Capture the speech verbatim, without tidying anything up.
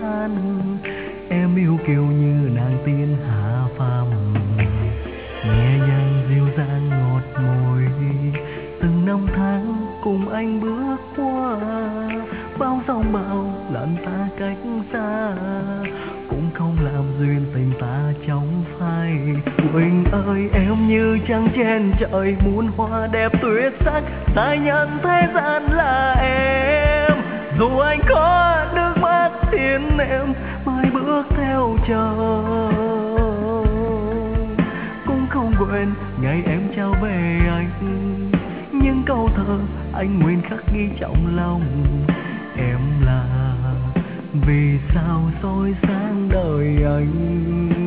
Em yêu kiều như nàng tiên hạ phàm, nhẹ nhàng dịu dàng ngọt môi. Từng năm tháng cùng anh bước qua, bao sóng bão lặn ta cách xa, cũng không làm duyên tình ta trong phai. Quỳnh ơi em như trăng trên trời, muôn hoa đẹp tuyệt sắc, ta nhận thế gian là em. Dù anh có nước mắt khiến em mãi bước theo chờ, cũng không quên ngày em trao về anh những câu thơ anh nguyện khắc ghi trong lòng. Em là vì sao soi sáng đời anh.